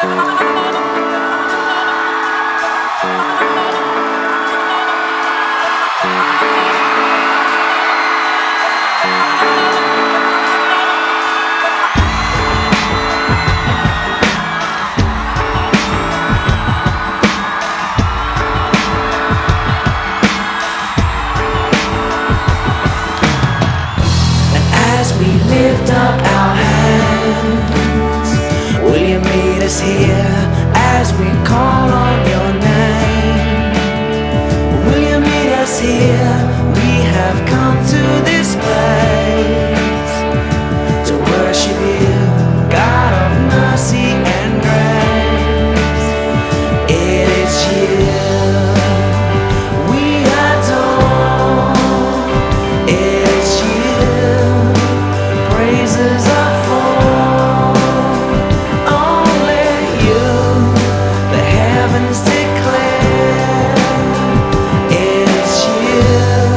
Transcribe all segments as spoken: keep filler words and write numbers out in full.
As we lift up our hands, will you meet us here as we call on your name? Will you meet us here? We have come to this place to worship you, God of mercy and grace. It is you we adore. It is you praises are for. Only you, the heavens declare. It is you,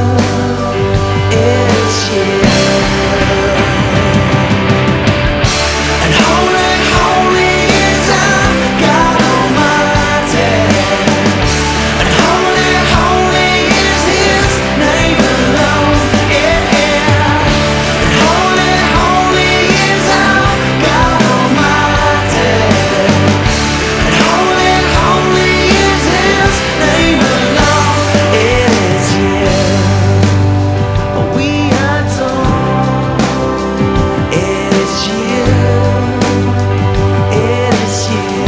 it is you. And holy, holy is our God Almighty. And holy, holy is His name alone. Yeah. And holy, holy is our God Almighty. And holy, holy is His name alone. It is you we adore. It is you. It is you.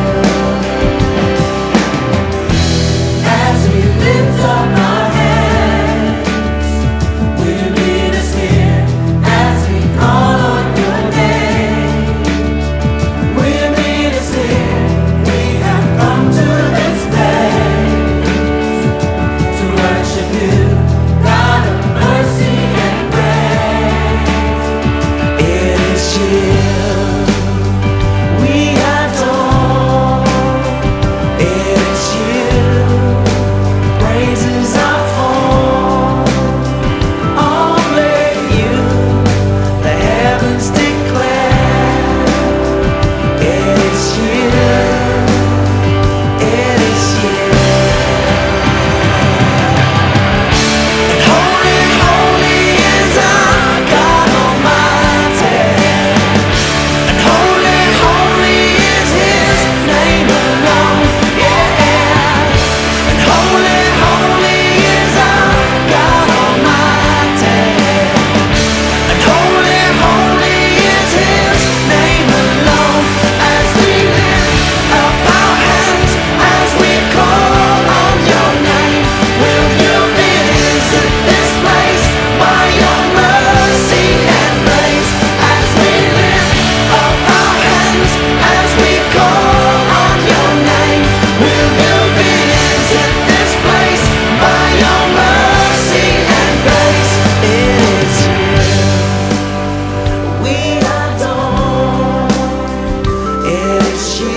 As we lift up our hands, will you meet us here as we call on your name? Will you meet us here? We have come to this place to worship you, God of mercy and grace. It is you we adore. It is you praises are for. Only you, the heavens declare. It is you, it is you. And holy, holy is our God Almighty. And holy, holy is His name alone. Yeah. And holy, holy is our God Almighty. And holy, holy is His name alone. As we lift up our hands, as we call on your name, will you visit this place by your mercy and grace? As we lift up our hands, as we call on your name, will you visit this place by your mercy and grace? It is you we adore. It is you.